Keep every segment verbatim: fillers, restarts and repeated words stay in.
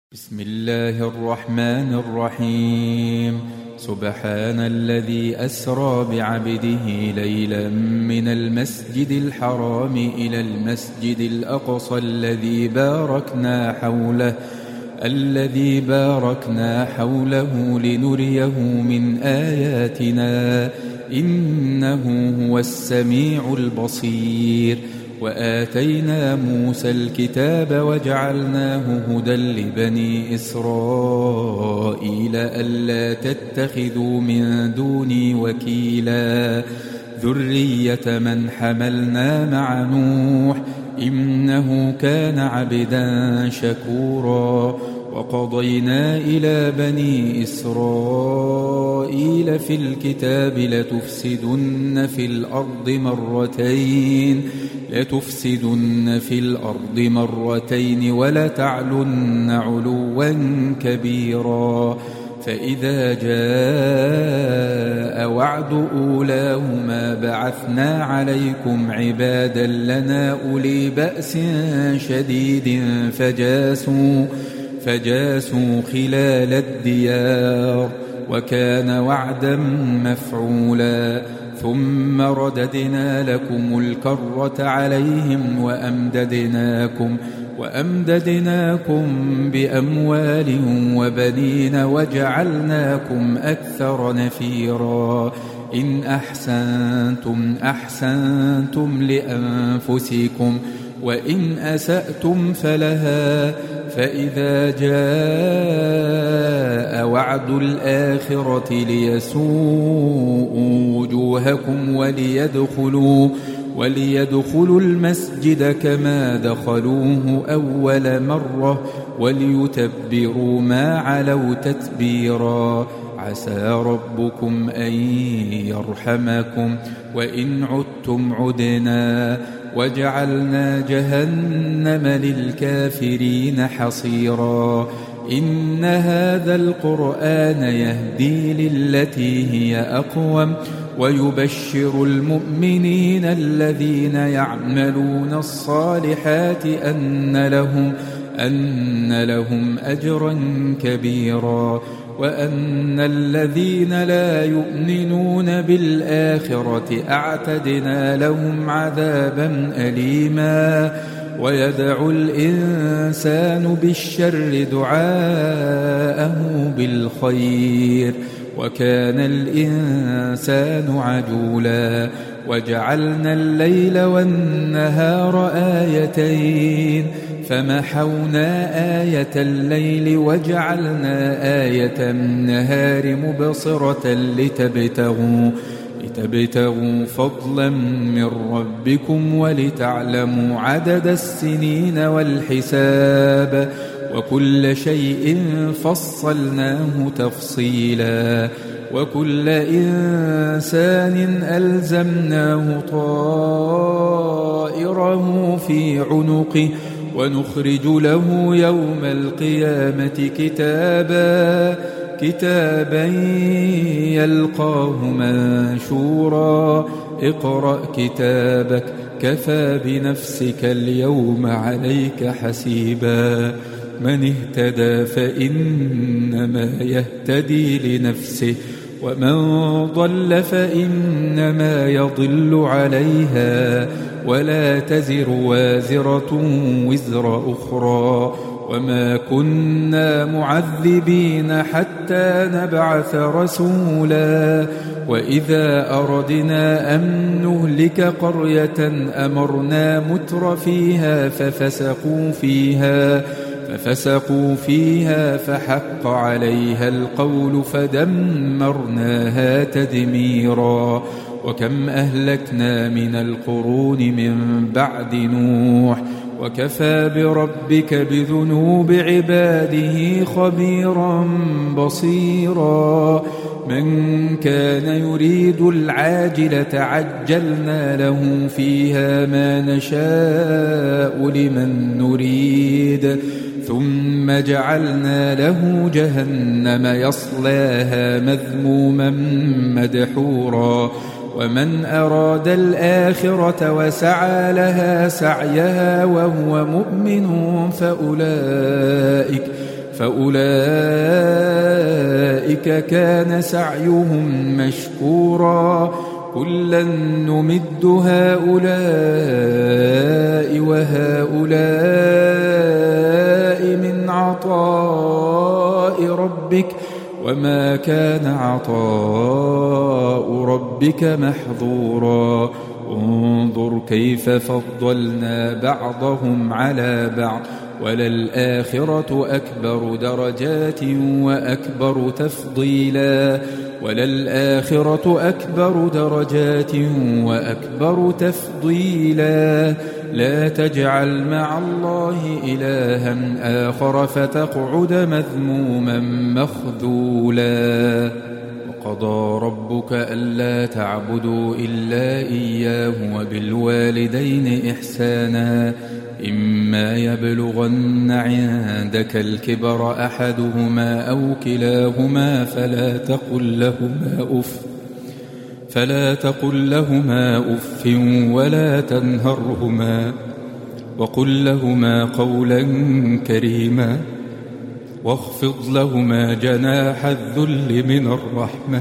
بسم الله الرحمن الرحيم. سبحان الذي أسرى بعبده ليلا من المسجد الحرام إلى المسجد الأقصى الذي باركنا حوله الذي باركنا حوله لنريه من آياتنا إنه هو السميع البصير. وآتينا موسى الكتاب وجعلناه هدى لبني إسرائيل ألا تتخذوا من دوني وكيلا ذرية من حملنا مع نوح إنه كان عبدا شكورا. وقضينا إلى بني إسرائيل في الكتاب لتفسدن في الأرض مرتين لتفسدن في الأرض مرتين ولتعلن علوا كبيرا. فإذا جاء وعد أولاهما بعثنا عليكم عبادا لنا أولي بأس شديد فجاسوا فجاسوا خلال الديار وكان وعدا مفعولا. ثم رددنا لكم الكرة عليهم وأمددناكم وأمددناكم بأموال وبنين وجعلناكم أكثر نفيرا. إن أحسنتم أحسنتم لأنفسكم وإن أسأتم فلها. فإذا جاء وعد الآخرة ليسوءوا وجوهكم وليدخلوا وليدخلوا المسجد كما دخلوه أول مرة وليتبروا ما علوا تتبيرا. عسى ربكم أن يرحمكم وإن عدتم عدنا وجعلنا جهنم للكافرين حصيرا. إن هذا القرآن يهدي للتي هي أقوم ويبشر المؤمنين الذين يعملون الصالحات أن لهم أن لهم أجرا كبيرا وأن الذين لا يؤمنون بالآخرة أعتدنا لهم عذابا أليما. ويدعو الإنسان بالشر دعاءه بالخير وكان الإنسان عجولا. وجعلنا الليل والنهار آيتين فمحونا آية الليل وجعلنا آية النهار مبصرة لتبتغوا لتبتغوا فضلا من ربكم ولتعلموا عدد السنين والحساب وكل شيء فصلناه تفصيلا. وكل إنسان ألزمناه طائره في عنقه ونخرج له يوم القيامة كتابا كتابا يلقاه منشورا. اقرأ كتابك كفى بنفسك اليوم عليك حسيبا. من اهتدى فإنما يهتدي لنفسه ومن ضل فإنما يضل عليها ولا تزر وازرة وزر أخرى. وما كنا معذبين حتى نبعث رسولا. وإذا أردنا أن نهلك قرية أمرنا متر فيها ففسقوا فيها ففسقوا فيها فحق عليها القول فدمرناها تدميرا. وكم أهلكنا من القرون من بعد نوح وكفى بربك بذنوب عباده خبيرا بصيرا. من كان يريد العاجلة عجلنا له فيها ما نشاء لمن نريد ثم جعلنا له جهنم يصلاها مذموما مدحورا. ومن أراد الآخرة وسعى لها سعيها وهو مؤمن فأولئك فأولئك كان سعيهم مشكورا كلا نمد هؤلاء وهؤلاء من عطاء ربك وما كان عطاء ربك محظورا انظر كيف فضلنا بعضهم على بعض وللآخرة أكبر درجات وأكبر تفضيلا وللآخرة أكبر درجات وأكبر تفضيلا لا تجعل مع الله إلها آخر فتقعد مذموما مخذولا وقضى ربك ألا تعبدوا إلا إياه وبالوالدين إحسانا إما يبلغن عندك الكبر أحدهما أو كلاهما فلا تقل لهما أف فلا تقل لهما أف ولا تنهرهما وقل لهما قولا كريما واخفض لهما جناح الذل من الرحمة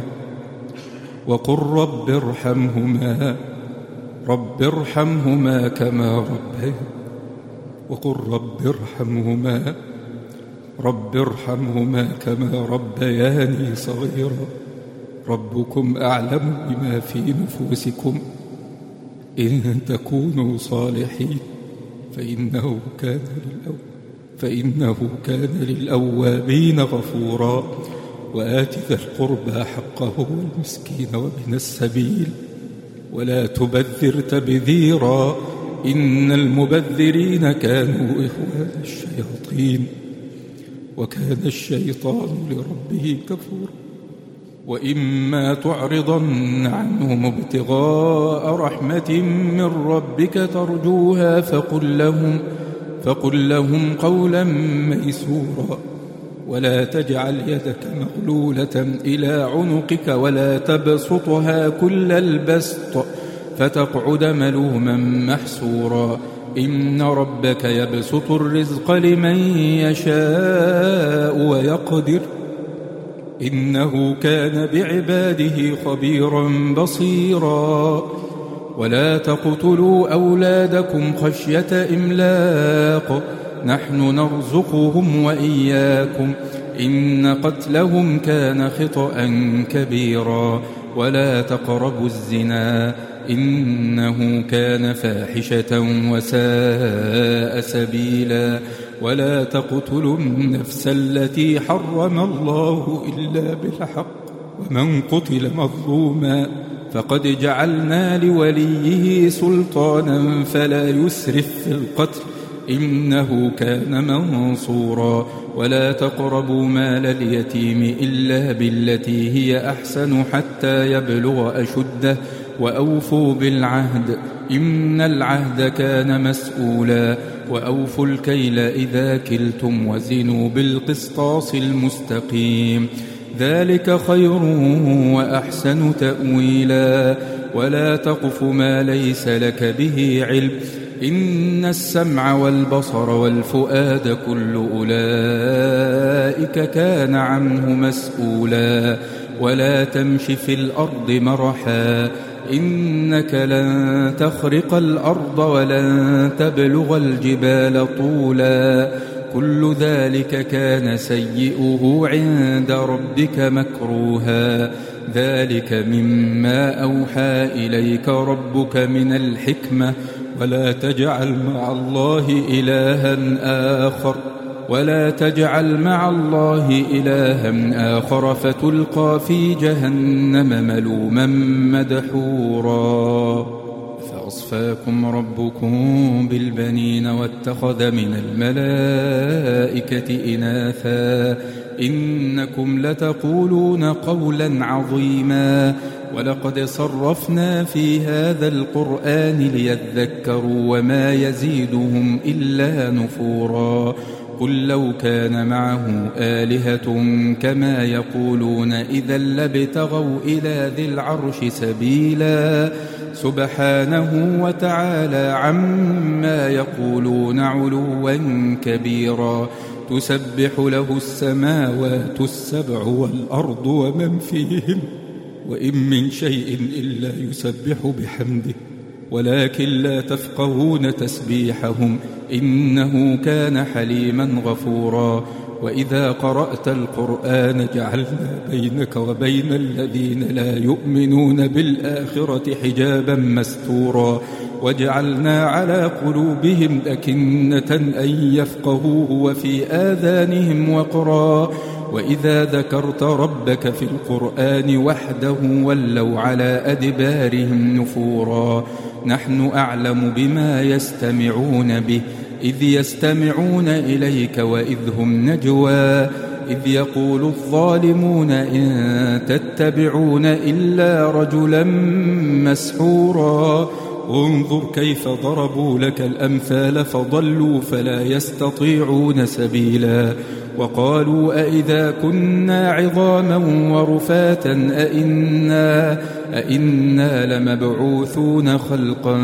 وقل رب ارحمهما رب ارحمهما كما ربياني وقل رب ارحمهما رب ارحمهما كما ربياني صغيرا ربكم أعلم بما في نفوسكم إن تكونوا صالحين فإنه كان للأوابين فإنه كان للأوابين غفورا وآت ذا القربى حقه والمسكين وابن السبيل ولا تبذر تبذيرا إن المبذرين كانوا إخوان الشياطين وكان الشيطان لربه كفورا وإما تعرضن عنهم ابتغاء رحمة من ربك ترجوها فقل لهم فقل لهم قولا ميسورا ولا تجعل يدك مغلولة إلى عنقك ولا تبسطها كل البسط فتقعد ملوما محسورا إن ربك يبسط الرزق لمن يشاء ويقدر إنه كان بعباده خبيرا بصيرا ولا تقتلوا أولادكم خشية إملاق نحن نرزقهم وإياكم إن قتلهم كان خطأ كبيرا ولا تقربوا الزنا إنه كان فاحشة وساء سبيلا ولا تقتلوا النفس التي حرم الله إلا بالحق ومن قتل مظلوما فقد جعلنا لوليه سلطانا فلا يسرف في القتل إنه كان منصورا ولا تقربوا مال اليتيم إلا بالتي هي أحسن حتى يبلغ أشده وأوفوا بالعهد إن العهد كان مسؤولا وأوفوا الكيل إذا كلتم وزنوا بالقسطاس المستقيم ذلك خير وأحسن تأويلا ولا تقف ما ليس لك به علم إن السمع والبصر والفؤاد كل أولئك كان عنه مسؤولا ولا تمش في الأرض مرحا إنك لن تخرق الأرض ولن تبلغ الجبال طولا كل ذلك كان سيئه عند ربك مكروها ذلك مما أوحى إليك ربك من الحكمة ولا تجعل مع الله إلها آخر ولا تجعل مع الله إلها آخر فتلقى في جهنم ملوما مدحورا فأصفاكم ربكم بالبنين واتخذ من الملائكة إناثا إنكم لتقولون قولا عظيما ولقد صرفنا في هذا القرآن ليذكروا وما يزيدهم إلا نفورا قل لو كان معه آلهة كما يقولون إذا لابتغوا إلى ذي العرش سبيلا سبحانه وتعالى عما يقولون علوا كبيرا تسبح له السماوات السبع والأرض ومن فيهن وإن من شيء إلا يسبح بحمده ولكن لا تفقهون تسبيحهم إنه كان حليما غفورا. وإذا قرأت القرآن جعلنا بينك وبين الذين لا يؤمنون بالآخرة حجابا مستورا وجعلنا على قلوبهم أكنة أن يفقهوه وفي آذانهم وقرا وإذا ذكرت ربك في القرآن وحده ولوا على أدبارهم نفورا. نحن أعلم بما يستمعون به إذ يستمعون إليك وإذ هم نجوى إذ يقول الظالمون إن تتبعون إلا رجلا مسحورا. انظر كيف ضربوا لك الأمثال فضلوا فلا يستطيعون سبيلا. وقالوا أئذا كنا عظاما ورفاتا أئنا, أئنا لمبعوثون خلقا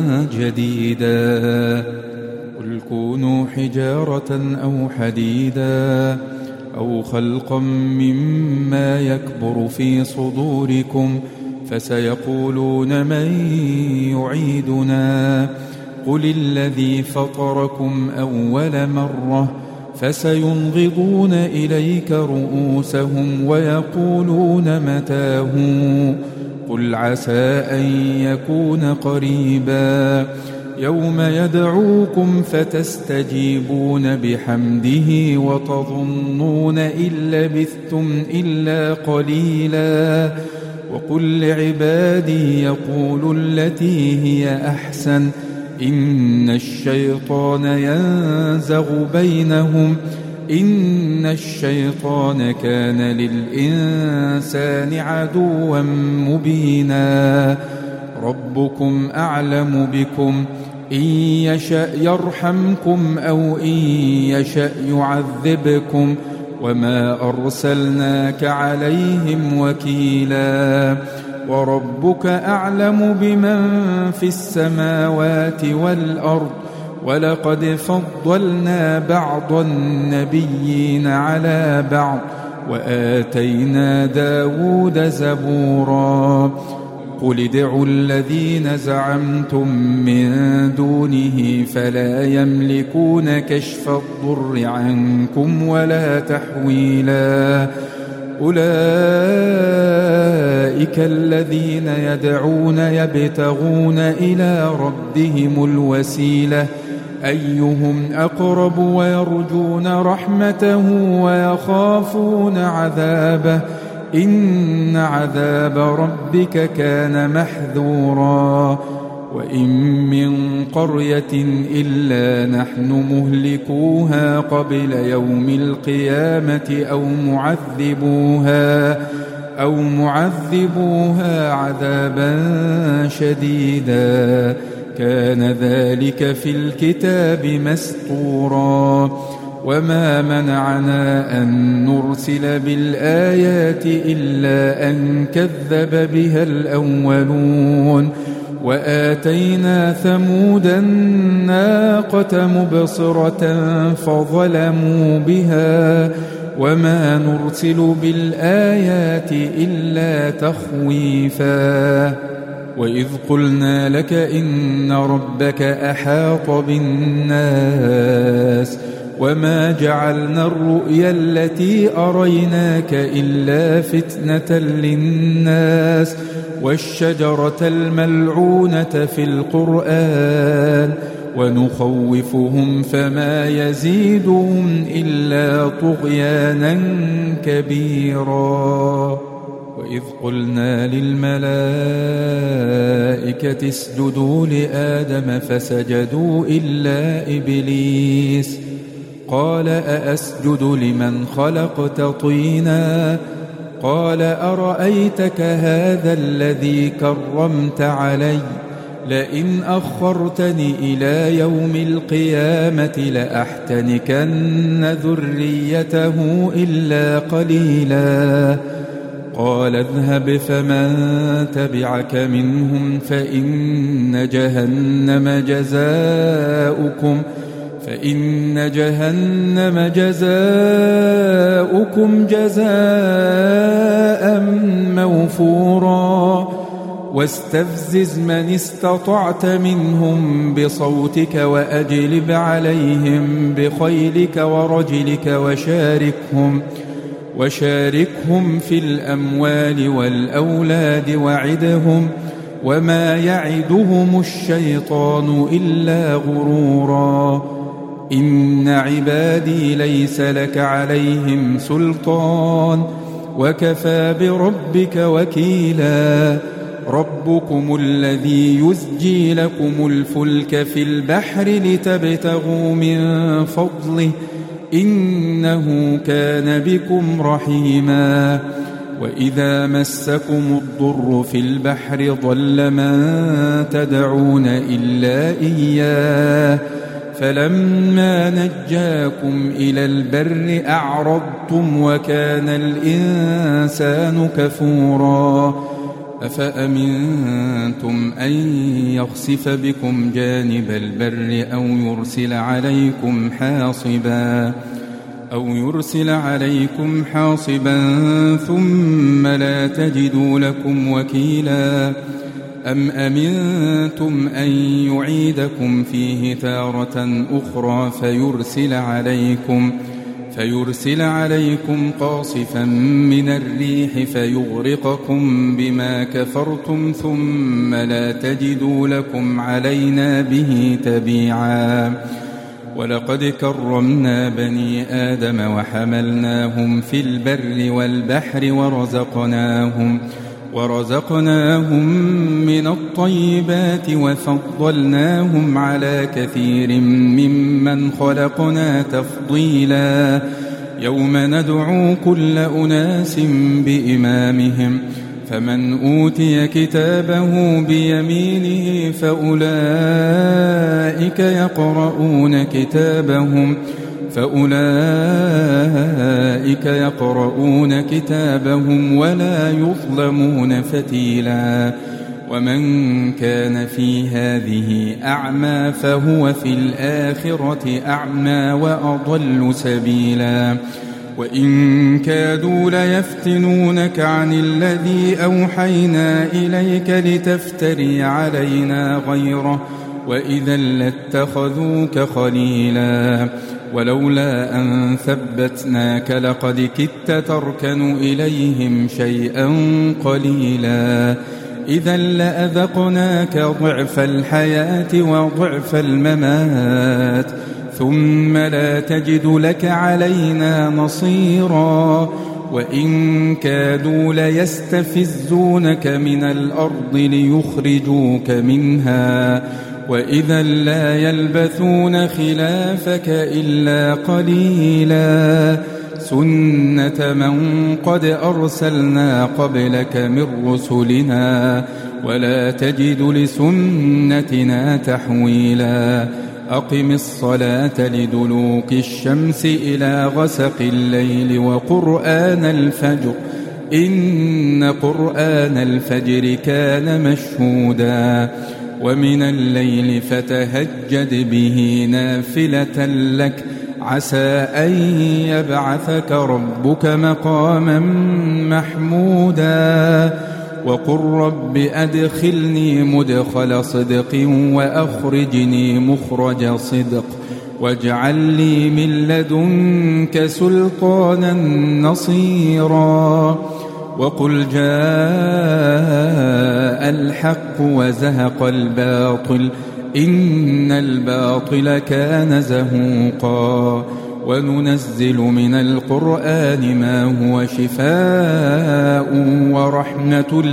جديدا. قل كونوا حجارة أو حديدا أو خلقا مما يكبر في صدوركم فسيقولون من يعيدنا قل الذي فطركم أول مرة فسينغضون إليك رؤوسهم ويقولون متاه قل عسى أن يكون قريبا يوم يدعوكم فتستجيبون بحمده وتظنون إن لبثتم إلا قليلا. وقل لعبادي يقولوا التي هي أحسن إن الشيطان ينزغ بينهم إن الشيطان كان للإنسان عدوا مبينا. ربكم أعلم بكم إن يشأ يرحمكم أو إن يشأ يعذبكم وما أرسلناك عليهم وكيلا. وربك أعلم بمن في السماوات والأرض ولقد فضلنا بعض النبيين على بعض وآتينا داود زبورا. قل ادعوا الذين زعمتم من دونه فلا يملكون كشف الضر عنكم ولا تحويلا. أولئك الذين يدعون يبتغون إلى ربهم الوسيلة أيهم أقرب ويرجون رحمته ويخافون عذابه إن عذاب ربك كان محذورا. وإن من قرية إلا نحن مهلكوها قبل يوم القيامة أو معذبوها أو معذبوها عذابا شديدا كان ذلك في الكتاب مسطورا. وما منعنا أن نرسل بالآيات إلا أن كذب بها الأولون وآتينا ثمود الناقة مبصرة فظلموا بها وما نرسل بالآيات إلا تخويفا. وإذ قلنا لك إن ربك أحاط بالناس وما جعلنا الرؤيا التي أريناك إلا فتنة للناس والشجرة الملعونة في القرآن ونخوفهم فما يزيدهم إلا طغيانا كبيرا. وإذ قلنا للملائكة اسجدوا لآدم فسجدوا إلا إبليس قال أأسجد لمن خلقت طينا قال أرأيتك هذا الذي كرمت علي لئن أخرتني إلى يوم القيامة لأحتنكن ذريته إلا قليلا. قال اذهب فمن تبعك منهم فإن جهنم جزاؤكم فإن جهنم جزاؤكم جزاء موفورا واستفزز من استطعت منهم بصوتك وأجلب عليهم بخيلك ورجلك وشاركهم وشاركهم في الأموال والأولاد وعدهم وما يعدهم الشيطان إلا غرورا إن عبادي ليس لك عليهم سلطان وكفى بربك وكيلا ربكم الذي يزجي لكم الفلك في البحر لتبتغوا من فضله إنه كان بكم رحيما وإذا مسكم الضر في البحر ضل من تدعون إلا إياه فلما نجاكم إلى البر أعرضتم وكان الإنسان كفورا أفأمنتم أن يخسف بكم جانب البر أو يرسل عليكم حاصبا أو يرسل عليكم حاصبا ثم لا تجدوا لكم وكيلا أم أمنتم أن يعيدكم فيه تارة أخرى فيرسل عليكم فيرسل عليكم قاصفا من الريح فيغرقكم بما كفرتم ثم لا تجدوا لكم علينا به تبيعا ولقد كرمنا بني آدم وحملناهم في البر والبحر ورزقناهم ورزقناهم من الطيبات وفضلناهم على كثير ممن خلقنا تفضيلا يوم ندعو كل أناس بإمامهم فمن أوتي كتابه بيمينه فأولئك يقرؤون كتابهم فأولئك يقرؤون كتابهم ولا يظلمون فتيلا ومن كان في هذه أعمى فهو في الآخرة أعمى وأضل سبيلا وإن كادوا ليفتنونك عن الذي أوحينا إليك لتفتري علينا غيره وإذا لاتخذوك خليلا ولولا أن ثبتناك لقد كدت تركن إليهم شيئا قليلا إذا لأذقناك ضعف الحياة وضعف الممات ثم لا تجد لك علينا نصيرا وإن كادوا ليستفزونك من الأرض ليخرجوك منها وإذا لا يلبثون خلافك إلا قليلا سنة من قد أرسلنا قبلك من رسلنا ولا تجد لسنتنا تحويلا أقم الصلاة لدلوك الشمس إلى غسق الليل وقرآن الفجر إن قرآن الفجر كان مشهودا ومن الليل فتهجد به نافلة لك عسى أن يبعثك ربك مقاما محمودا وقل رب أدخلني مدخل صدق وأخرجني مخرج صدق واجعل لي من لدنك سلطانا نصيرا وقل جاء الحق وزهق الباطل إن الباطل كان زهوقا وننزل من القرآن ما هو شفاء ورحمة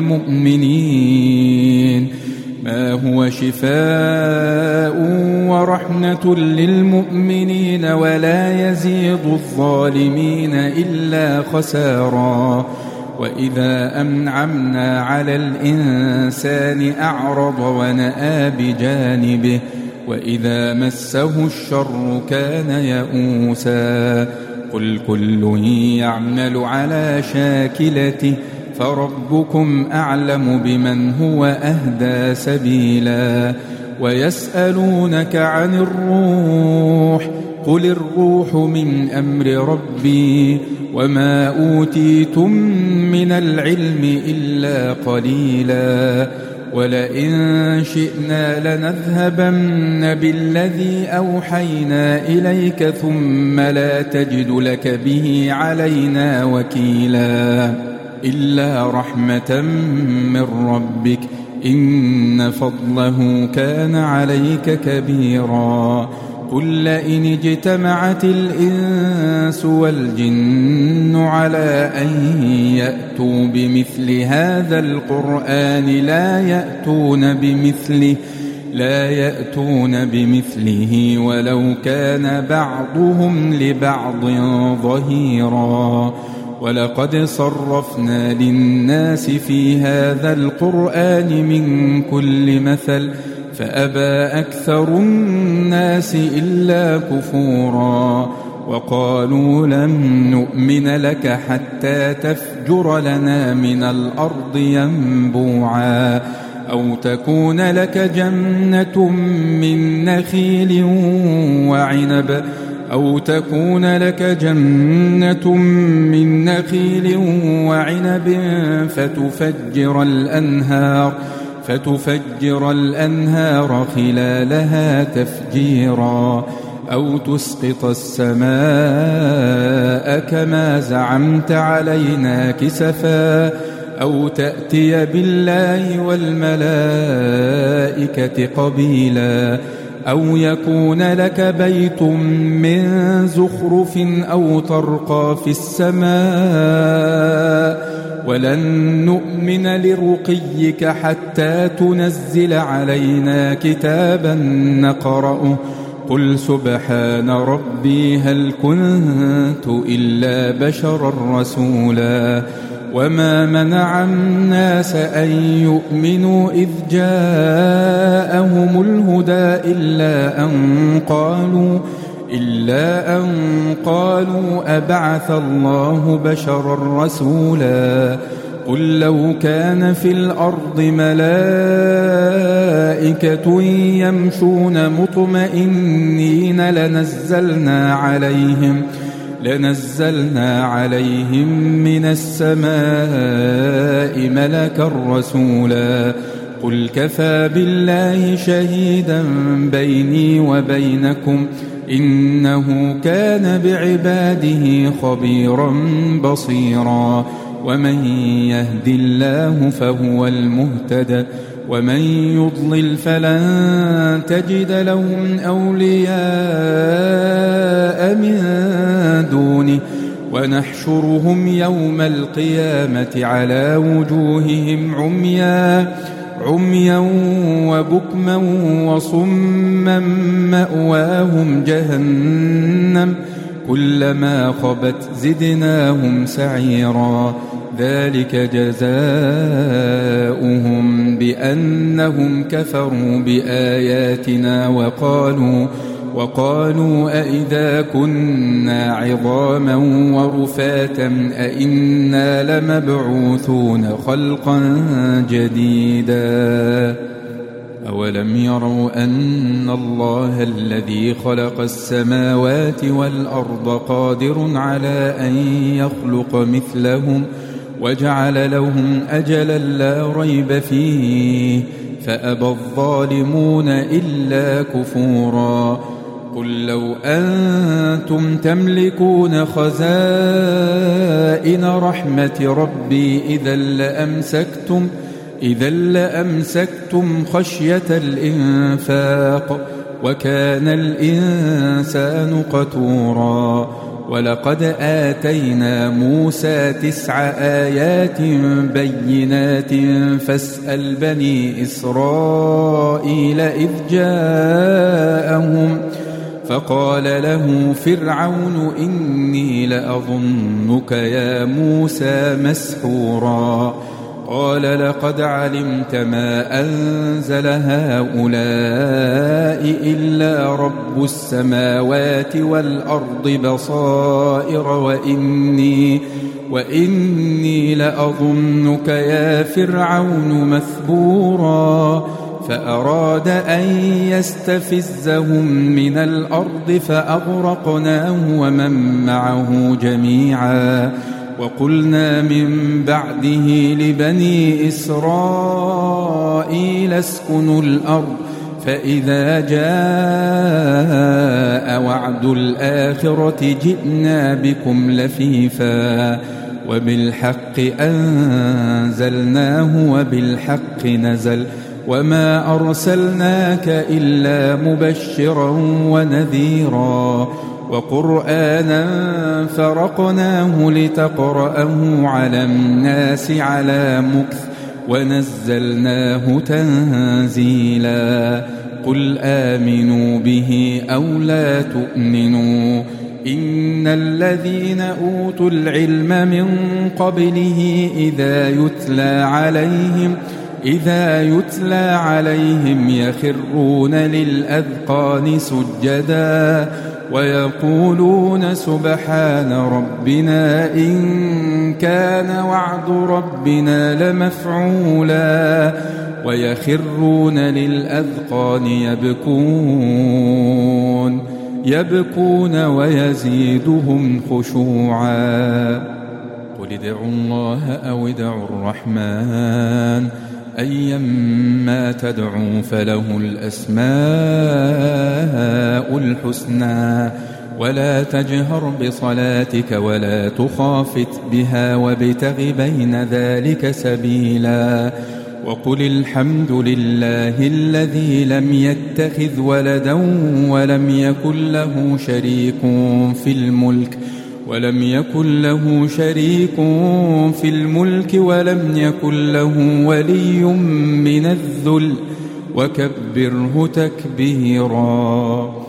للمؤمنين ما هو شفاء ورحمة للمؤمنين ولا يزيد الظالمين إلا خسارا وإذا أنعمنا على الإنسان أعرض ونأى بجانبه وإذا مسه الشر كان يئوسا قل كل يعمل على شاكلته فربكم أعلم بمن هو أهدى سبيلا ويسألونك عن الروح قل الروح من أمر ربي وما أوتيتم من العلم إلا قليلا ولئن شئنا لنذهبن بالذي أوحينا إليك ثم لا تجد لك به علينا وكيلا إلا رحمة من ربك إن فضله كان عليك كبيرا قل لئن اجتمعت الإنس والجن على أن يأتوا بمثل هذا القرآن لا يأتون بمثله لا يأتون بمثله ولو كان بعضهم لبعض ظهيرا ولقد صرفنا للناس في هذا القرآن من كل مثل فأبى أكثر الناس إلا كفورا وقالوا لن نؤمن لك حتى تفجر لنا من الأرض ينبوعا أو تكون لك جنة من نخيل وعنب أو تكون لك جنة من نخيل وعنب فتفجر الأنهار فتفجر الأنهار خلالها تفجيرا أو تسقط السماء كما زعمت علينا كسفا أو تأتي بالله والملائكة قبيلا أو يكون لك بيت من زخرف أو ترقى في السماء ولن نؤمن لرقيك حتى تنزل علينا كتابا نقرأه قل سبحان ربي هل كنت إلا بشرا رسولا وما منع الناس أن يؤمنوا إذ جاءهم الهدى إلا أن قالوا إلا أن قالوا أبعث الله بشرا رسولا قل لو كان في الأرض ملائكة يمشون مطمئنين لنزلنا عليهم لنزلنا عليهم من السماء ملكا رسولا قل كفى بالله شهيدا بيني وبينكم إنه كان بعباده خبيرا بصيرا ومن يهد الله فهو المهتد ومن يضلل فلن تجد لهم أولياء من دونه ونحشرهم يوم القيامة على وجوههم عميا عميا وبكما وصما مأواهم جهنم كلما خبت زدناهم سعيرا ذلك جزاؤهم بأنهم كفروا بآياتنا وقالوا وقالوا أئذا كنا عظاما ورفاتا أئنا لمبعوثون خلقا جديدا أولم يروا أن الله الذي خلق السماوات والأرض قادر على أن يخلق مثلهم وجعل لهم أجلا لا ريب فيه فأبى الظالمون إلا كفورا قل لو أنتم تملكون خزائن رحمة ربي إذا لأمسكتم إذا لأمسكتم خشية الإنفاق وكان الإنسان قتورا ولقد آتينا موسى تسع آيات بينات فاسأل بني إسرائيل إذ جاءهم فقال له فرعون إني لأظنك يا موسى مسحورا قال لقد علمت ما أنزل هؤلاء إلا رب السماوات والأرض بصائر وإني وإني لأظنك يا فرعون مثبورا فأراد أن يستفزهم من الأرض فأغرقناه ومن معه جميعا وقلنا من بعده لبني إسرائيل اسكنوا الأرض فإذا جاء وعد الآخرة جئنا بكم لفيفا وبالحق أنزلناه وبالحق نزل وما أرسلناك إلا مبشرا ونذيرا وقرآنا فرقناه لتقرأه على الناس على مكث ونزلناه تنزيلا قل آمنوا به أو لا تؤمنوا إن الذين أوتوا العلم من قبله إذا يتلى عليهم إذا يتلى عليهم يخرون للأذقان سجدا ويقولون سبحان ربنا إن كان وعد ربنا لمفعولا ويخرون للأذقان يبكون يبكون ويزيدهم خشوعا قل ادعوا الله أو ادعوا الرحمن أيما تدعوا فله الأسماء الحسنى ولا تجهر بصلاتك ولا تخافت بها وابتغ بين ذلك سبيلا وقل الحمد لله الذي لم يتخذ ولدا ولم يكن له شريك في الملك ولم يكن له شريك في الملك ولم يكن له ولي من الذل وكبره تكبيرا